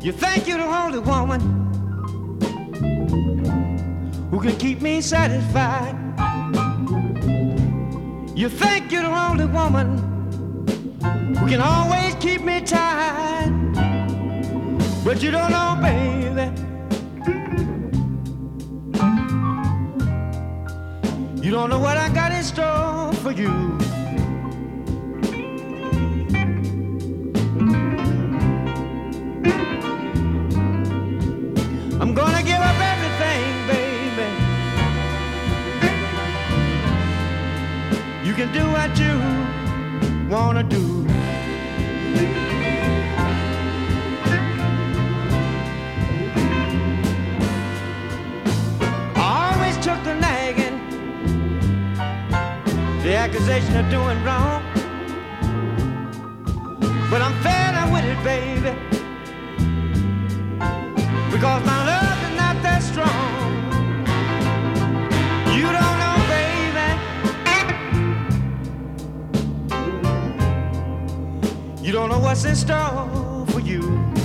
You think you're the only woman who can keep me satisfied. You think you're the only woman who can always keep me tied. But you don't know, baby, you don't know what I got in store for you. I'm gonna give up everything, baby. You can do what you wanna do. I always took the nagging, the accusation of doing wrong, but I'm fed up with it, baby, because my love is not that strong. You don't know, baby, you don't know what's in store for you.